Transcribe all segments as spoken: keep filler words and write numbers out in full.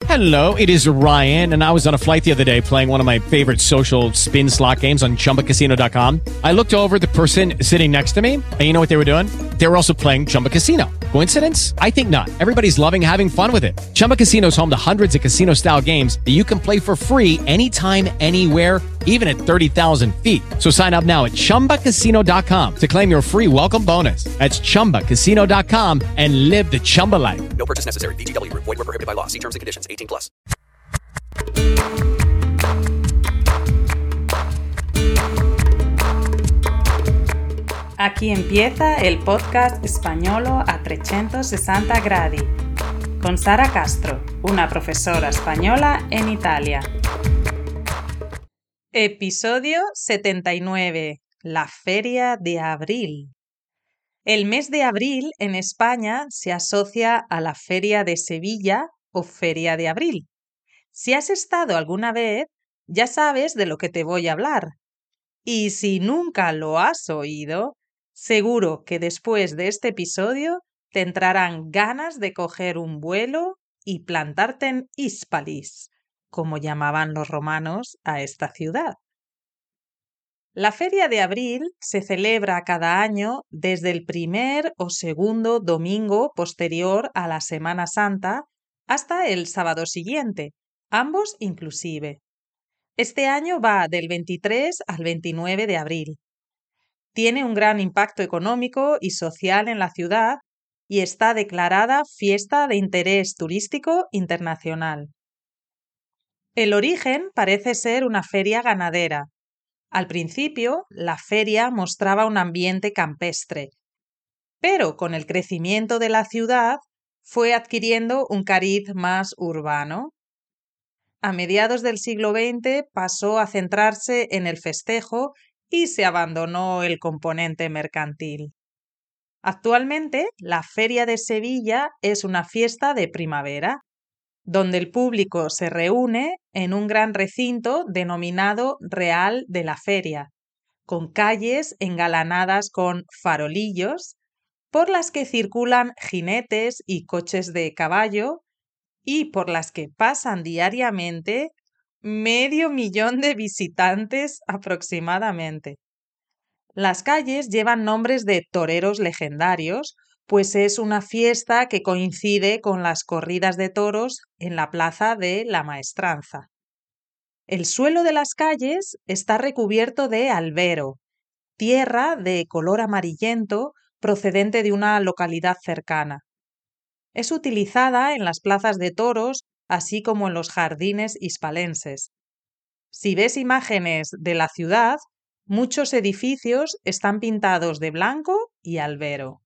Hello, it is Ryan, and I was on a flight the other day playing one of my favorite social spin slot games on Chumba Casino dot com. I looked over at the person sitting next to me, and you know what they were doing? They were also playing Chumba Casino. Coincidence? I think not. Everybody's loving having fun with it. Chumba Casino is home to hundreds of casino-style games that you can play for free anytime, anywhere, even at thirty thousand feet. So sign up now at Chumba Casino dot com to claim your free welcome bonus. That's Chumba Casino dot com and live the Chumba life. No purchase necessary. V G W. Void where prohibited by law. See terms and conditions. eighteen plus. Aquí empieza el podcast Españolo a trescientos sesenta gradi, con Sara Castro, una profesora española en Italia. Episodio setenta y nueve. La Feria de Abril. El mes de abril en España se asocia a la Feria de Sevilla o Feria de Abril. Si has estado alguna vez, ya sabes de lo que te voy a hablar. Y si nunca lo has oído, seguro que después de este episodio te entrarán ganas de coger un vuelo y plantarte en Hispalis, como llamaban los romanos a esta ciudad. La Feria de Abril se celebra cada año desde el primer o segundo domingo posterior a la Semana Santa hasta el sábado siguiente, ambos inclusive. Este año va del veintitrés al veintinueve de abril. Tiene un gran impacto económico y social en la ciudad y está declarada Fiesta de Interés Turístico Internacional. El origen parece ser una feria ganadera. Al principio, la feria mostraba un ambiente campestre, pero con el crecimiento de la ciudad fue adquiriendo un cariz más urbano. A mediados del siglo veinte pasó a centrarse en el festejo y se abandonó el componente mercantil. Actualmente, la Feria de Sevilla es una fiesta de primavera, donde el público se reúne en un gran recinto denominado Real de la Feria, con calles engalanadas con farolillos, por las que circulan jinetes y coches de caballo, y por las que pasan diariamente medio millón de visitantes aproximadamente. Las calles llevan nombres de toreros legendarios, pues es una fiesta que coincide con las corridas de toros en la plaza de la Maestranza. El suelo de las calles está recubierto de albero, tierra de color amarillento procedente de una localidad cercana. Es utilizada en las plazas de toros, así como en los jardines hispalenses. Si ves imágenes de la ciudad, muchos edificios están pintados de blanco y albero.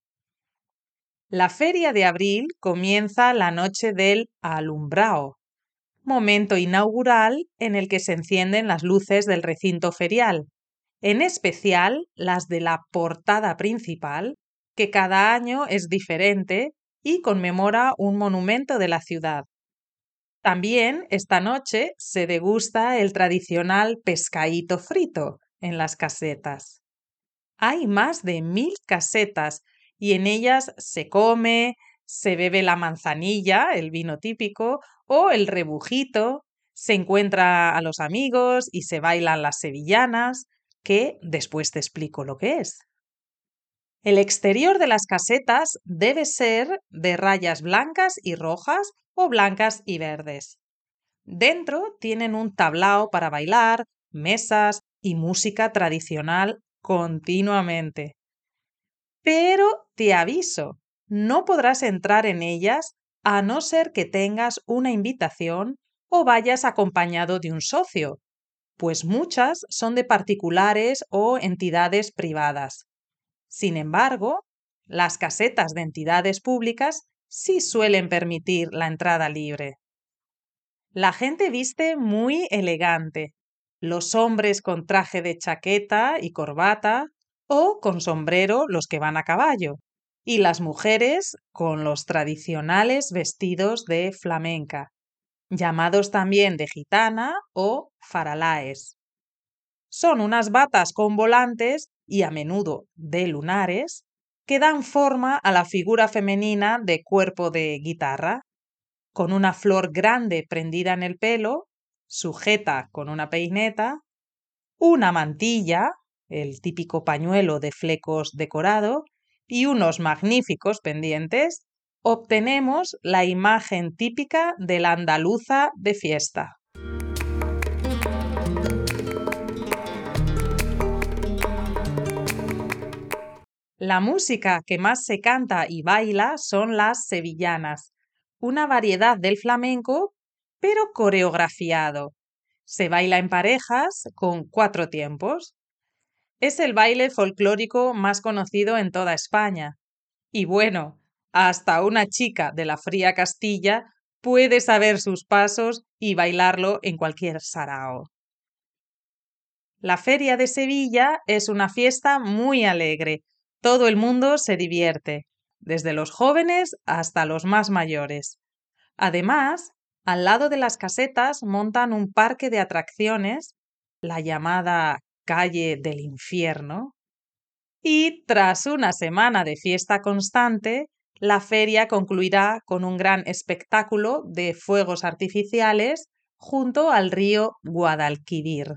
La Feria de Abril comienza la noche del Alumbrao, momento inaugural en el que se encienden las luces del recinto ferial, en especial las de la portada principal, que cada año es diferente y conmemora un monumento de la ciudad. También esta noche se degusta el tradicional pescaíto frito en las casetas. Hay más de mil casetas y en ellas se come, se bebe la manzanilla, el vino típico, o el rebujito, se encuentra a los amigos y se bailan las sevillanas, que después te explico lo que es. El exterior de las casetas debe ser de rayas blancas y rojas o blancas y verdes. Dentro tienen un tablao para bailar, mesas y música tradicional continuamente. Pero te aviso, no podrás entrar en ellas a no ser que tengas una invitación o vayas acompañado de un socio, pues muchas son de particulares o entidades privadas. Sin embargo, las casetas de entidades públicas sí suelen permitir la entrada libre. La gente viste muy elegante, los hombres con traje de chaqueta y corbata o con sombrero los que van a caballo, y las mujeres con los tradicionales vestidos de flamenca, llamados también de gitana o faralaes. Son unas batas con volantes y a menudo de lunares que dan forma a la figura femenina de cuerpo de guitarra. con una flor grande prendida en el pelo, sujeta con una peineta, una mantilla, el típico pañuelo de flecos decorado, y unos magníficos pendientes, obtenemos la imagen típica de la andaluza de fiesta. La música que más se canta y baila son las sevillanas, una variedad del flamenco, pero coreografiado. Se baila en parejas con cuatro tiempos. Es el baile folclórico más conocido en toda España. Y bueno, hasta una chica de la fría Castilla puede saber sus pasos y bailarlo en cualquier sarao. La Feria de Sevilla es una fiesta muy alegre. Todo el mundo se divierte, desde los jóvenes hasta los más mayores. Además, al lado de las casetas montan un parque de atracciones, la llamada Calle del Infierno, y tras una semana de fiesta constante, la feria concluirá con un gran espectáculo de fuegos artificiales junto al río Guadalquivir.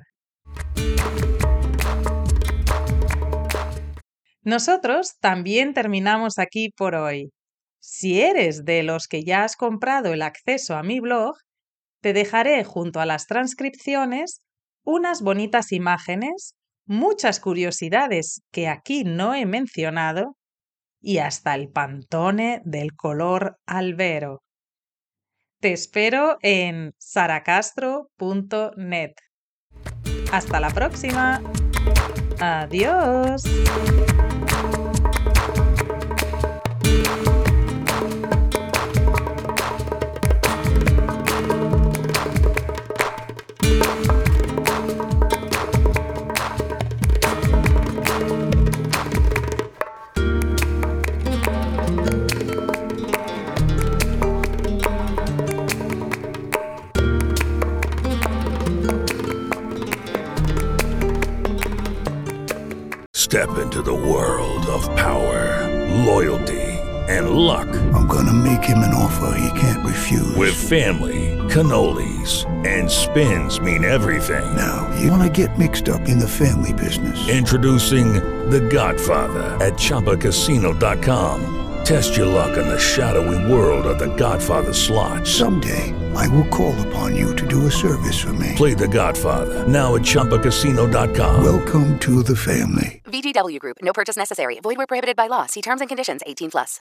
Nosotros también terminamos aquí por hoy. Si eres de los que ya has comprado el acceso a mi blog, te dejaré junto a las transcripciones unas bonitas imágenes, muchas curiosidades que aquí no he mencionado y hasta el pantone del color albero. Te espero en saracastro punto net. Hasta la próxima. Adiós. Step into the world of power, loyalty, and luck. I'm gonna make him an offer he can't refuse. With family, cannolis, and spins mean everything. Now, you wanna get mixed up in the family business. Introducing The Godfather at Chumba Casino dot com. Test your luck in the shadowy world of The Godfather slot. Someday, I will call upon you to do a service for me. Play The Godfather now at Chumba Casino dot com. Welcome to the family. V G W Group. No purchase necessary. Void where prohibited by law. See terms and conditions. eighteen plus.